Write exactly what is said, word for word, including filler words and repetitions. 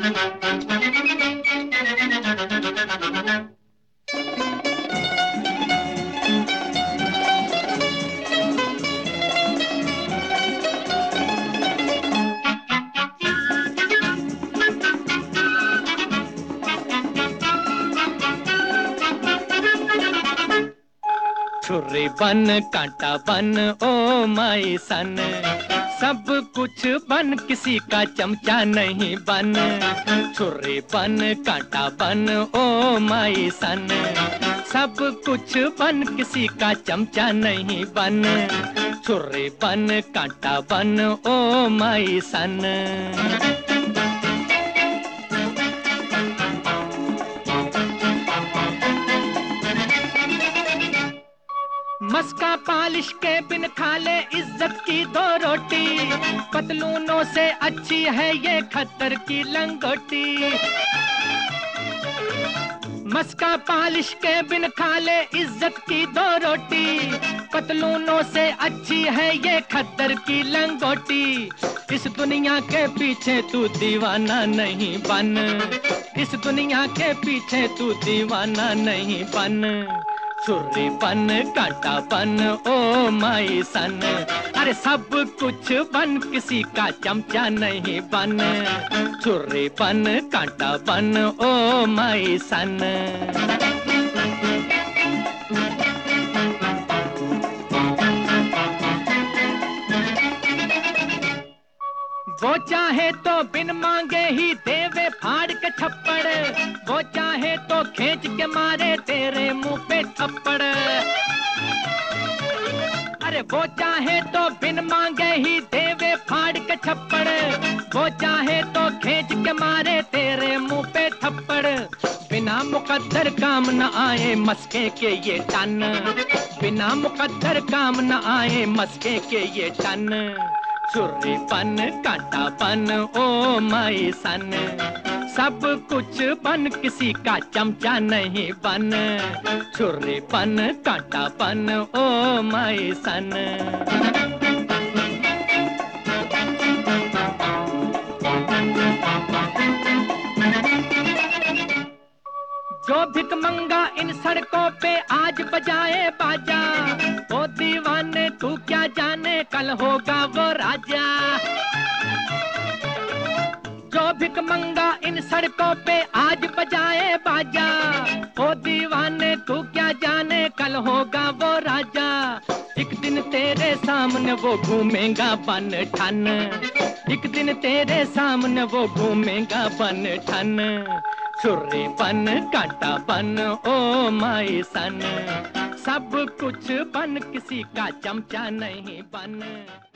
छुरी बन कांटा बन ओ माई सन, सब कुछ बन किसी का चमचा नहीं बन। छुरी बन कांटा बन ओ माई सन, सब कुछ बन किसी का चमचा नहीं बन। छुरी बन कांटा बन ओ माई सन। मस्का पालिश के बिन खा ले इज्जत की दो रोटी, पतलूनों से अच्छी है ये खद्दर की लंगोटी। मस्का पालिश के बिन खा ले इज्जत की दो रोटी, पतलूनों से अच्छी है ये खद्दर की लंगोटी। इस दुनिया के पीछे तू दीवाना नहीं बन, इस दुनिया के पीछे तू दीवाना नहीं बन। छुरी बन कांटा बन ओ माई सन, अरे सब कुछ बन किसी का चमचा नहीं बन। छुरी बन कांटा बन ओ माई सन। वो चाहे तो बिन मांगे ही देवे फाड़ के छप्पड़, वो चाहे तो खींच के मारे तेरे मुंह पे थप्पड़। अरे वो चाहे तो बिन मांगे ही देवे फाड़ के छप्पड़, वो चाहे तो खींच के मारे तेरे मुंह पे थप्पड़। बिना मुकद्दर काम न आए मस्के के ये टन, बिना मुकद्दर काम न आए मस्के के ये टन। छुरी बन कांटा बन ओ माई सन, सब कुछ बन किसी का चमचा नहीं बन। छुरी बन कांटा बन ओ माई सन। जो भिक मंगा इन सड़कों पे आज बजाए बाजा, ओ दीवाने तू क्या जाने कल होगा वो राजा। जो भिक मंगा इन सड़कों पे आज बजाए बाजा, ओ दीवाने तू क्या जाने कल होगा वो राजा। एक दिन तेरे सामने वो घूमेगा बन ठन, एक दिन तेरे सामने वो घूमेगा बन ठन। छुरी बन कांटा बन ओ माई सन, सब कुछ बन किसी का चमचा नहीं बन।